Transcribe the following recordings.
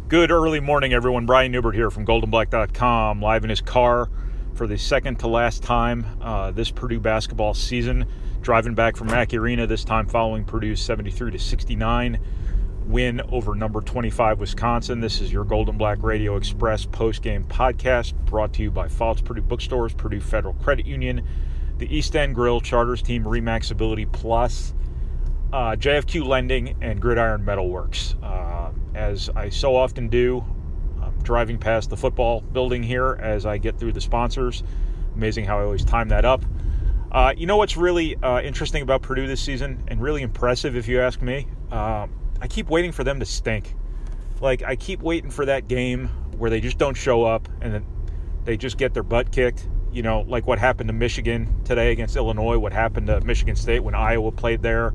Good early morning, everyone. Brian Newbert here from GoldenBlack.com, live in his car for the second to last time this Purdue basketball season. Driving back from Mackey Arena, this time following Purdue's 73-69 win over number 25 Wisconsin. This is your Golden Black Radio Express post-game podcast brought to you by Foult's Purdue Bookstores, Purdue Federal Credit Union, the East End Grill, Charters Team, Remax Ability Plus, JFQ Lending, and Gridiron Metalworks. As I so often do, I'm driving past the football building here as I get through the sponsors. Amazing how I always time that up. You know what's really interesting about Purdue this season, and really impressive if you ask me? I keep waiting for them to stink. I keep waiting for that game where they just don't show up and then they just get their butt kicked. You know, like what happened to Michigan today against Illinois, what happened to Michigan State when Iowa played there,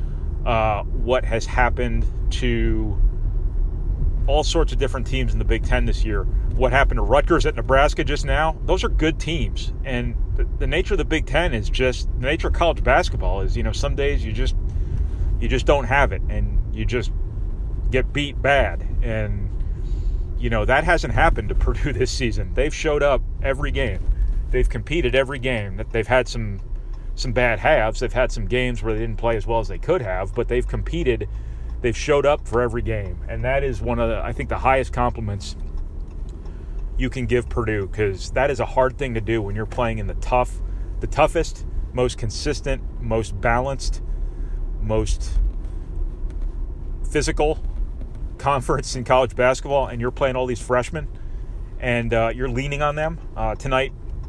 what has happened to all sorts of different teams in the Big Ten this year. What happened to Rutgers at Nebraska just now? Those are good teams. And the nature of the Big Ten is just, the nature of college basketball is, some days you just don't have it and you just get beat bad. And, that hasn't happened to Purdue this season. They've showed up every game. They've competed every game. They've had some bad halves. They've had some games where they didn't play as well as they could have, but they've competed. They've showed up for every game, and that is one of the highest compliments you can give Purdue, because that is a hard thing to do when you're playing in the toughest, most consistent, most balanced, most physical conference in college basketball, and you're playing all these freshmen, and you're leaning on them. Tonight,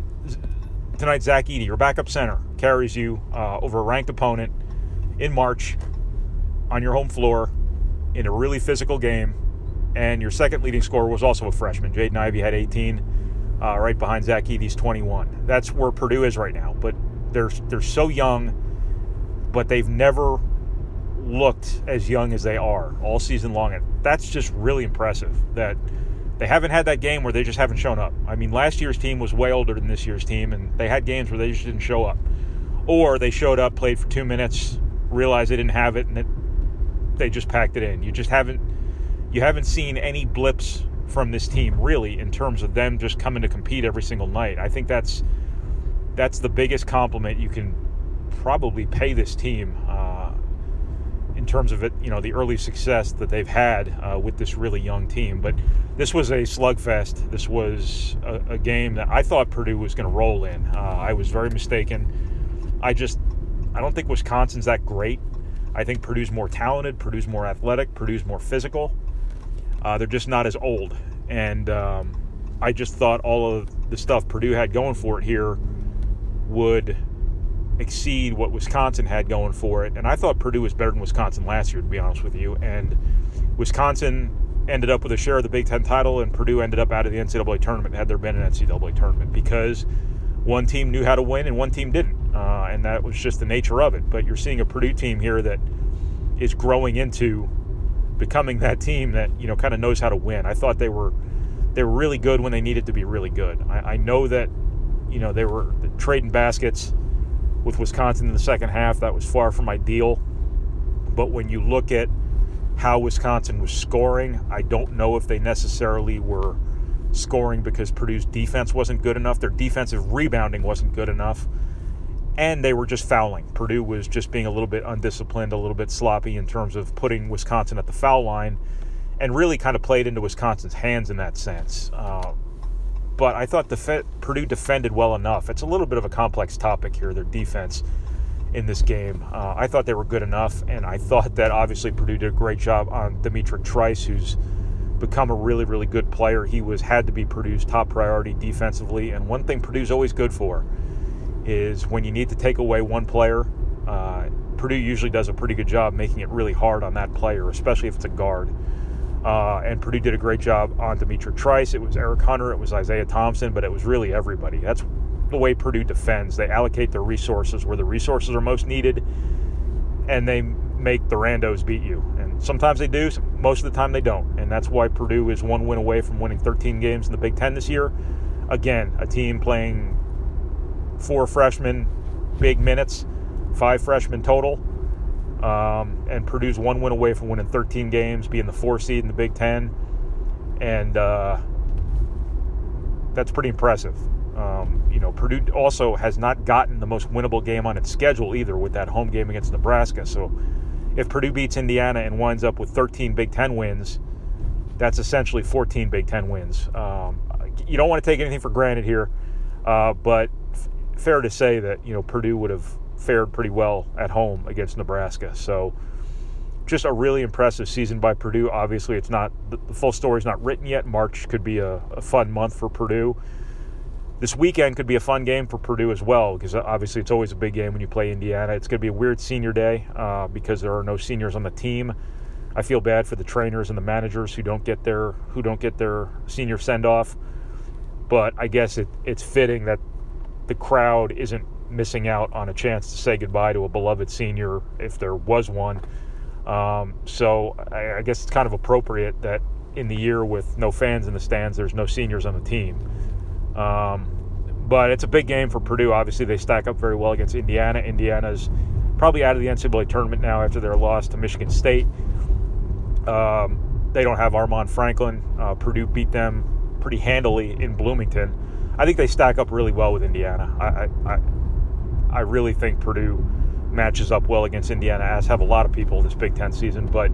Zach Edey, your backup center, carries you over a ranked opponent in March on your home floor in a really physical game, and your second leading scorer was also a freshman. Jaden Ivey had 18, right behind Zach Edey's 21. That's where Purdue is right now, but they're so young, but they've never looked as young as they are all season long, and that's just really impressive that they haven't had that game where they just haven't shown up. I mean, last year's team was way older than this year's team, and they had games where they just didn't show up, or they showed up, played for 2 minutes, realized they didn't have it, and they just packed it in. You haven't seen any blips from this team, really, in terms of them just coming to compete every single night. I think that's the biggest compliment you can probably pay this team in terms of it, the early success that they've had with this really young team. But this was a slugfest. This was a game that I thought Purdue was going to roll in. I was very mistaken. I don't think Wisconsin's that great. I think Purdue's more talented, Purdue's more athletic, Purdue's more physical. They're just not as old. And I just thought all of the stuff Purdue had going for it here would exceed what Wisconsin had going for it. And I thought Purdue was better than Wisconsin last year, to be honest with you. And Wisconsin ended up with a share of the Big Ten title, and Purdue ended up out of the NCAA tournament had there been an NCAA tournament, because one team knew how to win and one team didn't. And that was just the nature of it. But you're seeing a Purdue team here that is growing into becoming that team that, kind of knows how to win. I thought they were really good when they needed to be really good. I know that, they were trading baskets with Wisconsin in the second half. That was far from ideal. But when you look at how Wisconsin was scoring, I don't know if they necessarily were scoring because Purdue's defense wasn't good enough. Their defensive rebounding wasn't good enough. And they were just fouling. Purdue was just being a little bit undisciplined, a little bit sloppy in terms of putting Wisconsin at the foul line, and really kind of played into Wisconsin's hands in that sense. But I thought Purdue defended well enough. It's a little bit of a complex topic here, their defense in this game. I thought they were good enough, and I thought that obviously Purdue did a great job on Demetric Trice, who's become a really, really good player. He had to be Purdue's top priority defensively, and one thing Purdue's always good for is when you need to take away one player, Purdue usually does a pretty good job making it really hard on that player, especially if it's a guard. And Purdue did a great job on Demetric Trice. It was Eric Hunter, it was Isaiah Thompson, but it was really everybody. That's the way Purdue defends. They allocate their resources where the resources are most needed, and they make the randos beat you. And sometimes they do, most of the time they don't. And that's why Purdue is one win away from winning 13 games in the Big Ten this year. Again, a team playing 4 freshmen, big minutes, 5 freshmen total. And Purdue's one win away from winning 13 games, being the 4 seed in the Big Ten. And that's pretty impressive. Purdue also has not gotten the most winnable game on its schedule either with that home game against Nebraska. So if Purdue beats Indiana and winds up with 13 Big Ten wins, that's essentially 14 Big Ten wins. You don't want to take anything for granted here, but fair to say that, Purdue would have fared pretty well at home against Nebraska. So just a really impressive season by Purdue. Obviously, it's not the full story's not written yet. March could be a fun month for Purdue. This weekend could be a fun game for Purdue as well, because obviously it's always a big game when you play Indiana. It's going to be a weird senior day because there are no seniors on the team. I feel bad for the trainers and the managers who don't get their senior send-off. But I guess it's fitting that the crowd isn't missing out on a chance to say goodbye to a beloved senior if there was one. So I guess it's kind of appropriate that in the year with no fans in the stands, there's no seniors on the team. But it's a big game for Purdue. Obviously, they stack up very well against Indiana. Indiana's probably out of the NCAA tournament now after their loss to Michigan State. They don't have Armaan Franklin. Purdue beat them pretty handily in Bloomington. I think they stack up really well with Indiana. I really think Purdue matches up well against Indiana, as have a lot of people this Big Ten season. But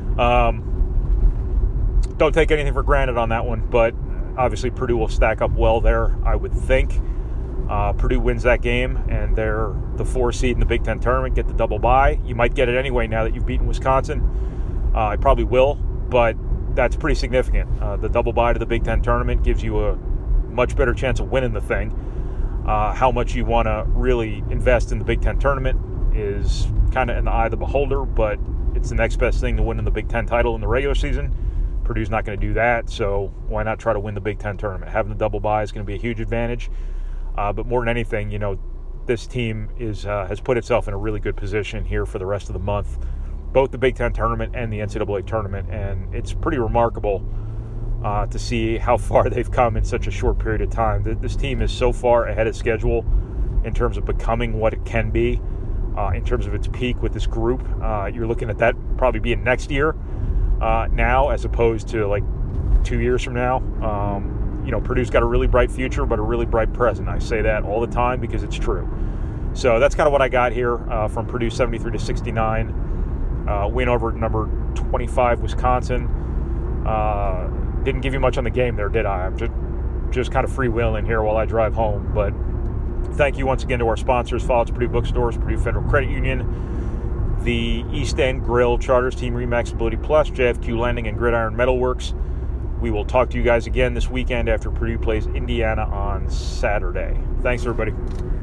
don't take anything for granted on that one. But obviously, Purdue will stack up well there, I would think. Purdue wins that game, and they're the 4 seed in the Big Ten tournament, get the double bye. You might get it anyway now that you've beaten Wisconsin. I probably will, but that's pretty significant. The double bye to the Big Ten tournament gives you a much better chance of winning the thing. How much you want to really invest in the Big Ten tournament is kind of in the eye of the beholder, but it's the next best thing to winning the Big Ten title in the regular season. Purdue's not going to do that, so why not try to win the Big Ten tournament? Having the double bye is going to be a huge advantage. But more than anything, this team has put itself in a really good position here for the rest of the month, both the Big Ten tournament and the NCAA tournament, and it's pretty remarkable to see how far they've come in such a short period of time. This team is so far ahead of schedule in terms of becoming what it can be, in terms of its peak with this group. You're looking at that probably being next year now as opposed to like 2 years from now. Purdue's got a really bright future, but a really bright present. I say that all the time because it's true. So that's kind of what I got here from Purdue 73-69. Win over number 25 Wisconsin. Didn't give you much on the game there, did I? I'm just kind of freewheeling here while I drive home. But thank you once again to our sponsors, Follett's Purdue Bookstores, Purdue Federal Credit Union, the East End Grill, Charters Team Remax Ability Plus, JFQ Landing, and Gridiron Metalworks. We will talk to you guys again this weekend after Purdue plays Indiana on Saturday. Thanks, everybody.